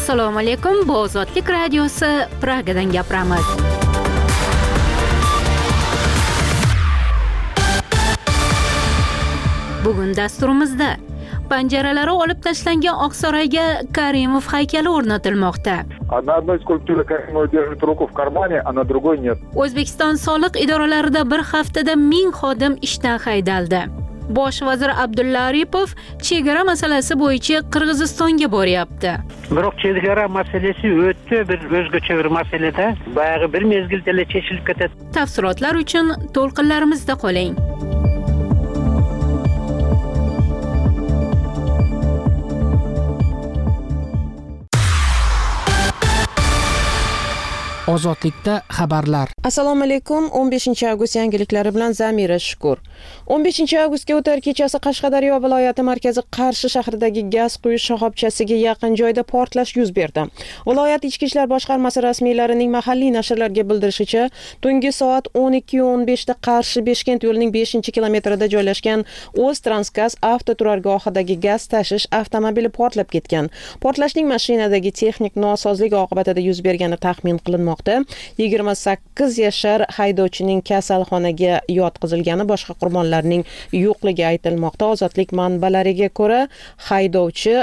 Assalomu alaykum. Bu Ozodlik radiosi Pragadan gapiramiz. Bugun dasturimizda panjaralari olib tashlangan Oqsaroyga Karimov haykali o'rnatilmoqda. На одной скульптуре Каримов держит руку в кармане, а на другой нет. O'zbekiston soliq idoralarida bir haftada 1000 xodim ishdan haydaldi. Bosh vazir Abdulla Aripov chegara masalasi bo'yicha Qirg'izistonga boryapti. Biroq chegara masalasi o'tdi bir o'zgacha bir masalada, bayag'i bir mezgilda chechilib ketadi. Tafsilotlar uchun to'lqinlarimizda qoling. Ozodlikda xabarlar. Assalomu alaykum. 15-avgust yangiliklari bilan Zamira Shukur. 15-avgustga o'tar kechasi Qashqadaryo viloyati markazi Qarshi shahridagi gaz quyish shoxobchasiga yaqin joyda portlash yuz berdi. Viloyat ichki ishlar boshqarmasi rasmiylarining mahalliy nashrlarga bildirishicha, tungi soat 12:15 da Qarshi-Beshkent yo'lining 5-kilometrida joylashgan O'ztransgaz avtoturargohidagi gaz tashish avtomobili portlab ketgan. Portlashning mashinadagi texnik nosozlik oqibatida yuz bergani taxmin qilinmoqda. 28 yashar haydovchining kasalxonaga yotqizilgani, boshqa qurbonlarning yo'qligi aytilmoqda. Ozodlik manbalariga ko'ra, haydovchi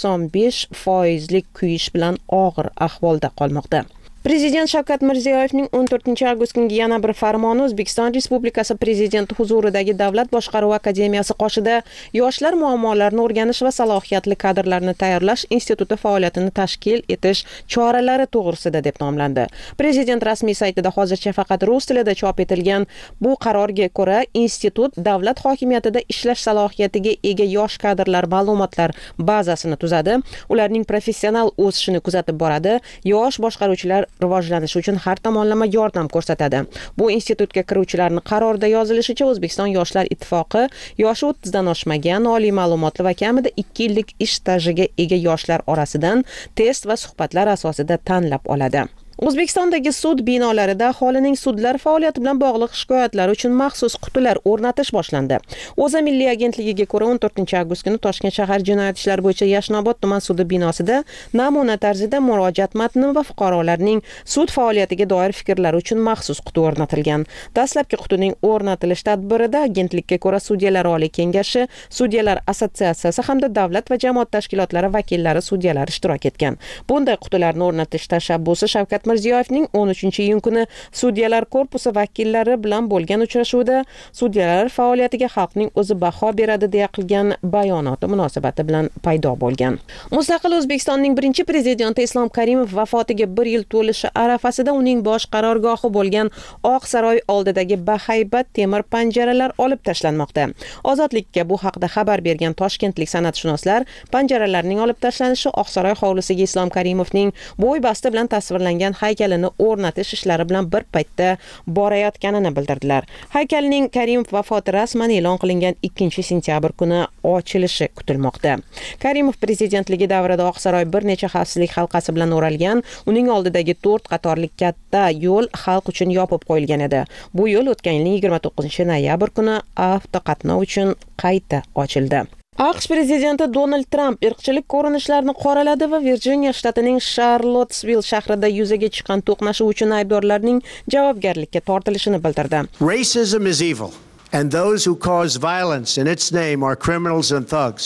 95% kuyish bilan og'ir ahvolda qolmoqda. Prezident Shavkat Mirziyoyevning 14-avgust kungi yana bir farmoni O'zbekiston Respublikasi Prezidenti huzuridagi Davlat boshqaruvi akademiyasi qoshida yoshlar muammolarini o'rganish va salohiyatli kadrlarni tayyorlash instituti faoliyatini tashkil etish choralari to'g'risida deb nomlandi. Prezident rasmiy saytida hozircha faqat rus tilida chop etilgan bu qarorga ko'ra, institut davlat hokimiyatida ishlash salohiyatiga ega yosh kadrlar ma'lumotlar bazasini tuzadi, ularning professional o'sishini kuzatib boradi, yosh boshqaruvchilar rivojlanishi uchun har tomonlama yordam ko'rsatadi. Bu institutga kiruvchilarning qarorda yozilishicha, O'zbekiston Yoshlar ittifoqi yoshi 30 dan oshmagan, oliy ma'lumotli va kamida 2 yillik ish stajiga ega yoshlar orasidan test va suhbatlar asosida tanlab oladi. O'zbekistondagi sud binolarida aholining sudlar faoliyati bilan bog'liq shikoyatlar uchun maxsus qutilar o'rnatish boshlandi. O'zA Milliy agentligiga ko'ra, 14-avgust kuni Toshkent shahar jinoyat ishlari bo'yicha Yashnobod tuman sudi binosida namuna tarzida murojaat matni va fuqarolarning sud faoliyatiga doir fikrlari uchun maxsus quti o'rnatilgan. Dastlabki qutining o'rnatilish tadbirida agentlikka ko'ra Sudyalar Oliy kengashi, Sudyalar assotsiatsiyasi hamda davlat va jamoat tashkilotlari vakillari, sudyalar ishtirok etgan. Bunday qutilarni o'rnatish tashabbusi Shavkat Mirziyoyevning 13-iyun kuni Sudyalar korpusi vakillari bilan bo'lgan uchrashuvda sudyalar faoliyatiga xalqning o'zi baho beradi deya qilgan bayonoti munosabati bilan paydo bo'lgan. Mustaqil O'zbekistonning birinchi prezidenti Islom Karimov vafotiga 1 yil to'lishi arafasida uning bosh qarorgohi bo'lgan Oqsaroy oldidagi bahaybat temir panjaralar olib tashlanmoqda. Ozodlikka bu haqda xabar bergan toshkentlik san'atshunoslar, panjaralarning olib tashlanishi Oqsaroy hovlisiga Islom Karimovning bo'y basti bilan tasvirlangan haykalini o'rnatish ishlari bilan bir paytda borayotganini bildirdilar. Haykalning Karimov vafoti rasman e'lon qilingan 2-sentyabr kuni ochilishi kutilmoqda. Karimov prezidentligi davrida Oqsaroy bir necha xavfsizlik halqasi bilan o'ralgan, uning oldidagi 4 qatorlik katta yo'l xalq uchun yopib qo'yilgan edi. Bu yo'l o'tgan yilning 29-noyabr kuni avtoqatnov uchun qayta ochildi. AQSh prezidenti Donald Trump irqchilik ko'rinishlarini qoraladi va Virjiniya shtatining Charlottesville shahrida yuzaga chiqqan to'qnashuv uchun aybdorlarning javobgarlikka tortilishini bildirdi. Racism is evil, and those who cause violence in its name are criminals and thugs.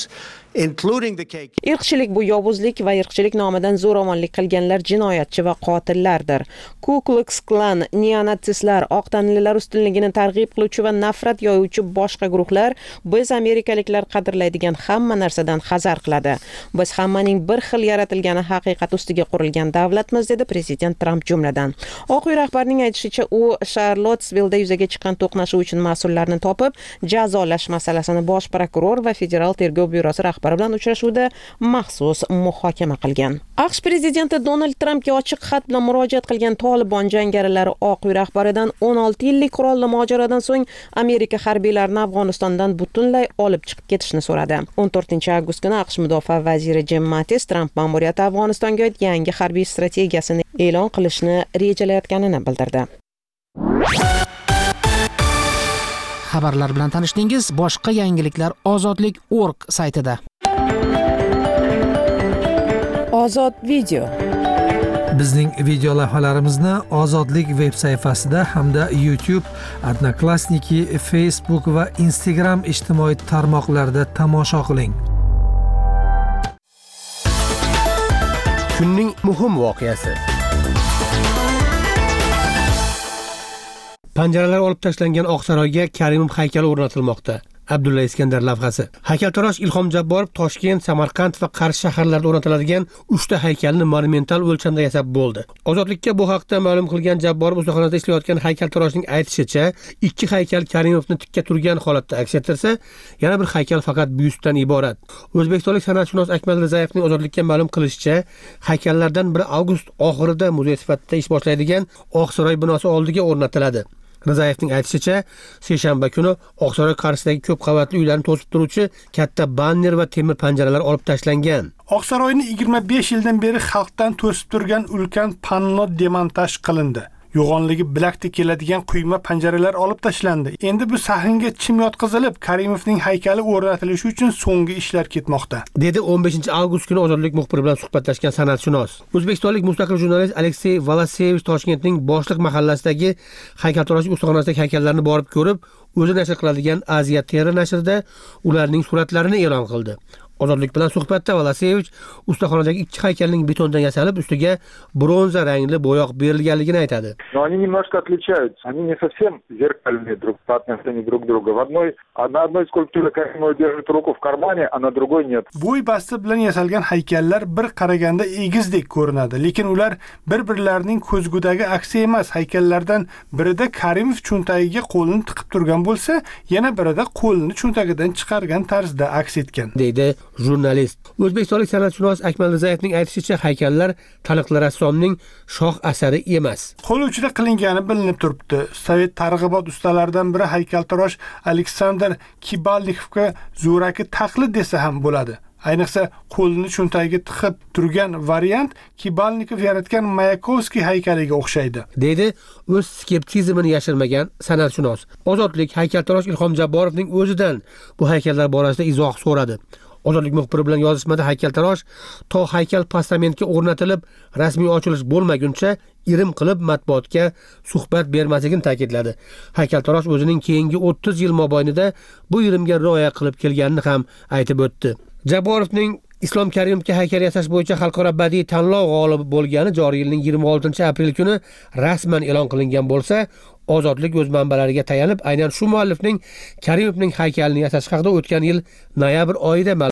Irqchilik bu yovuzlik va irqchilik nomidan zo'ravonlik qilganlar jinoyatchi va qotillardir. Ku Klux Klan, neonatsistlar, oq tanlilar ustunligini targ'ib qiluvchi va nafrat yoyuvchi boshqa guruhlar biz amerikaliklar qadrlaydigan hamma narsadan hazar qiladi. Biz hammaning bir xil yaratilgani haqiqat ustiga qurilgan davlatmiz, dedi prezident Trump jumladan. Oq uy rahbarining aytishicha, u Charlottesville'da yuzaga chiqqan to'qnashuv uchun mas'ullarni topib, jazolash masalasini bosh prokuror va federal tergov byurosi rahbari bilan uchrashuvda maxsus muhokama qilgan. AQSh prezidenti Donald Trampga ochiq xat bilan murojaat qilgan Tolibon jangarilari Oq uy rahbaridan 16 yillik qurolli mojarodan so'ng Amerika harbiylarini Afg'onistondan butunlay olib chiqib ketishni so'radi. 14-avgust kuni AQSh mudofaa vaziri Jim Mattis Tramp ma'muriyati Afg'onistonga oid yangi harbiy strategiyasini e'lon qilishni rejalayotganini bildirdi. Xabarlar bilan tanishdingiz. Boshqa yangiliklar Ozodlik.org saytida. Ozod video. Bizning video lavhalarimizni Ozodlik veb sayfasida hamda YouTube, Odnoklassniki, Facebook va Instagram ijtimoiy tarmoqlarida tomosha qiling. Kunning muhim voqeasi. Panjaralar olib tashlangan Oqsaroyga Karimov haykali o'rnatilmoqda. Abdulla Iskandar lavhasi. Haykaltarosh Ilhom Jabborov Toshkent, Samarqand va Qarshi shaharlarida o'rnatiladigan 3 ta haykalni monumental o'lchamda yasab bo'ldi. Ozodlikka bu haqda ma'lum qilgan Jabborov ustaxonada ishlayotgan haykaltaroshning aytishicha, 2 haykal Karimovni tikka turgan holatda aks ettirsa, yana bir haykal faqat byustdan iborat. O'zbekistonlik san'atshunos Akmal Rizayevning Ozodlikka ma'lum qilishicha, haykallardan biri avgust oxirida muzey sifatida ish boshlaydigan Oqsaroy binosi oldiga o'rnatiladi. Rizayevning aytishicha, seshanba kuni Oqsaroy qarshisidagi ko'p qavatli uylarni to'sib turuvchi katta banner va temir panjaralar olib tashlangan. Oqsaroyni 25 yildan beri xalqdan to'sib turgan ulkan panno demontaj qilindi. Yo'g'onligi bilakda keladigan quyma panjaralar olib tashlandi. Endi bu sahnga chim yotqizilib, Karimovning haykali o'rnatilishi uchun so'nggi ishlar ketmoqda, dedi 15 avgust kuni Ozodlik muxbiri bilan suhbatlashgan san'atshunos. O'zbekistonlik mustaqil jurnalist Aleksey Valasevich Toshkentning Boshliq mahallasidagi haykaltarosh ustaxonasidagi haykallarni borib ko'rib, o'zi nashr qiladigan Aziya Terra nashrida ularning suratlarini e'lon qildi. Ozodlik bilan suhbatda Valasevich ustaxonadagi 2 haykalning betondan yasalib, ustiga bronza rangli bo'yoq berilganligini aytadi. Но они немножко отличаются. Они не совсем зеркальные друг по отношению друг к другу. На одной скульптуре Каримов держит руку в кармане, а на другой нет. Bo'y basti bilan yasalgan haykallar bir qaraganda egizdek ko'rinadi, lekin ular bir-birlarining ko'zgudagi aksi emas. Haykallardan birida Karimov cho'ntagiga qo'lini tiqib turgan bo'lsa, yana birida qo'lini cho'ntagidan chiqargan tarzda aks etgan, deydi jurnalist. O'zbekistonlik san'atshunos Akmal Rizayevning aytishicha, haykallar taniqli rassomning shoh asari emas. Qo'l uchida qilingani bilinib turibdi. Sovet targ'ibot ustalaridan biri haykaltarosh Aleksandr Kibalnikovga zo'raki taqlid desa ham bo'ladi. Ayniqsa qo'lini cho'ntagiga tiqib turgan variant Kibalnikov yaratgan Mayakovskiy haykaliga o'xshaydi, deydi o'z skeptizmini yashirmagan san'atshunos. Ozodlik haykaltarosh Ilhom Jabborovning o'zidan bu haykallar borasida izoh so'radi. Ozodlik muxbiri bilan yozishmada haykaltarosh to haykal postamentga o'rnatilib rasmiy ochilish bo'lmaguncha irim qilib matbuotga suhbat bermasligini ta'kidladi. Haykaltarosh o'zining keyingi 30 yil mobaynida bu irimga rioya qilib kelganini ham aytib o'tdi. Jabborovning Islom Karimovga haykal yasash bo'yicha xalqaro badiiy tanlov g'olibi bo'lgani joriy yilning 26-aprel kuni rasman e'lon qilingan bo'lsa, Ozodlik o'z manbalariga tayanib aynan shu muallifning Karimovning haykalini yasash haqida o'tgan yil noyabr oyida